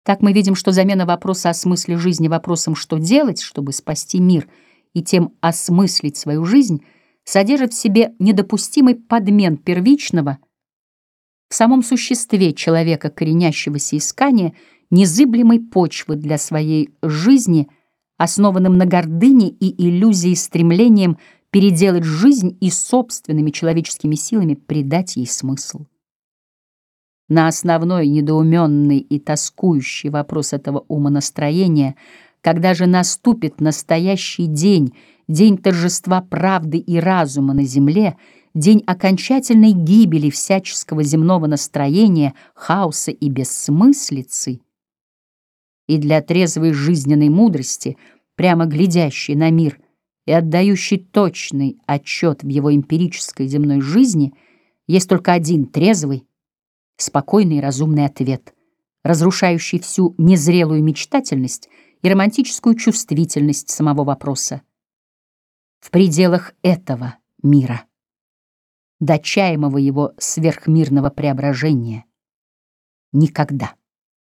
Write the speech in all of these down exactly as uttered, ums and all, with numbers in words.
Так мы видим, что замена вопроса о смысле жизни вопросом «что делать, чтобы спасти мир и тем осмыслить свою жизнь» содержит в себе недопустимый подмен первичного в самом существе человека, коренящегося искания незыблемой почвы для своей жизни, основанным на гордыне и иллюзии стремлением переделать жизнь и собственными человеческими силами придать ей смысл. На основной недоуменный и тоскующий вопрос этого умонастроения, когда же наступит настоящий день, день торжества правды и разума на земле, день окончательной гибели всяческого земного настроения, хаоса и бессмыслицы, и для трезвой жизненной мудрости, прямо глядящей на мир и отдающей точный отчет в его эмпирической земной жизни, есть только один трезвый, спокойный и разумный ответ, разрушающий всю незрелую мечтательность и романтическую чувствительность самого вопроса. В пределах этого мира, дочаемого его сверхмирного преображения, никогда.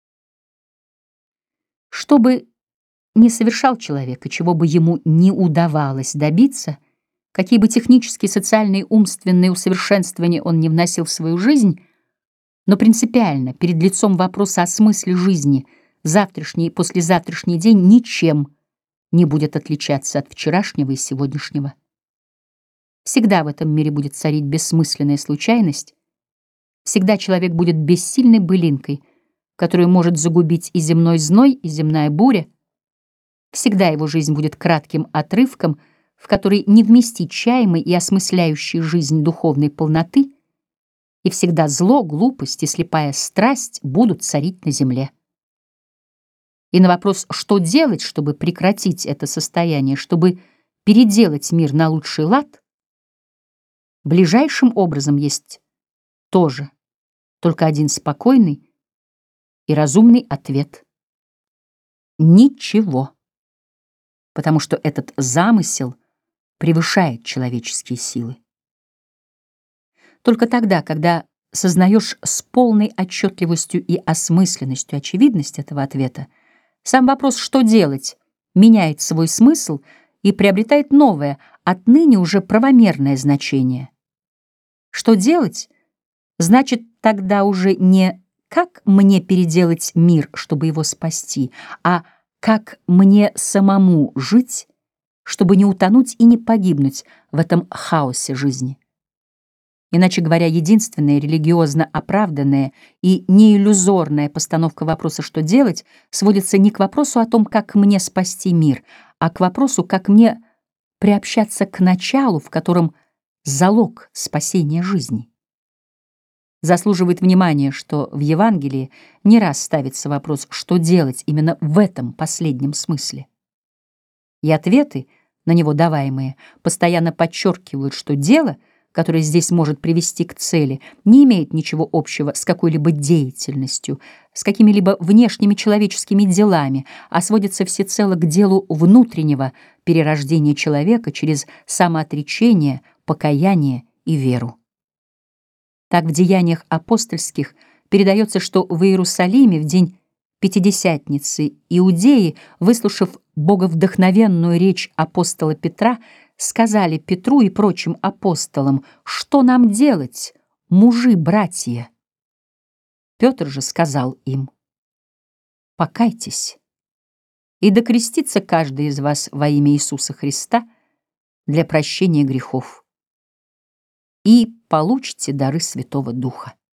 Что бы ни совершал человек, и чего бы ему не удавалось добиться, какие бы технические, социальные, умственные усовершенствования он не вносил в свою жизнь, но принципиально перед лицом вопроса о смысле жизни завтрашний и послезавтрашний день ничем не будет отличаться от вчерашнего и сегодняшнего. Всегда в этом мире будет царить бессмысленная случайность, всегда человек будет бессильной былинкой, которую может загубить и земной зной, и земная буря, всегда его жизнь будет кратким отрывком, в который не вместить чаемой и осмысляющей жизнь духовной полноты, и всегда зло, глупость и слепая страсть будут царить на земле. И на вопрос, что делать, чтобы прекратить это состояние, чтобы переделать мир на лучший лад, ближайшим образом есть тоже только один спокойный и разумный ответ. Ничего. Потому что этот замысел превышает человеческие силы. Только тогда, когда сознаешь с полной отчетливостью и осмысленностью очевидность этого ответа, сам вопрос «что делать?» меняет свой смысл и приобретает новое, отныне уже правомерное значение. Что делать? Значит тогда уже не «как мне переделать мир, чтобы его спасти», а «как мне самому жить, чтобы не утонуть и не погибнуть в этом хаосе жизни». Иначе говоря, единственная религиозно оправданная и неиллюзорная постановка вопроса «что делать» сводится не к вопросу о том, как мне спасти мир, а к вопросу, как мне приобщаться к началу, в котором залог спасения жизни. Заслуживает внимания, что в Евангелии не раз ставится вопрос, что делать именно в этом последнем смысле. И ответы, на него даваемые, постоянно подчеркивают, что дело, которое здесь может привести к цели, не имеет ничего общего с какой-либо деятельностью, с какими-либо внешними человеческими делами, а сводится всецело к делу внутреннего перерождения человека через самоотречение, покаяние и веру. Так в деяниях апостольских передается, что в Иерусалиме в день Пятидесятницы иудеи, выслушав боговдохновенную речь апостола Петра, сказали Петру и прочим апостолам: «Что нам делать, мужи-братья?» Петр же сказал им: «Покайтесь, и да крестится каждый из вас во имя Иисуса Христа для прощения грехов, и получите дары Святого Духа».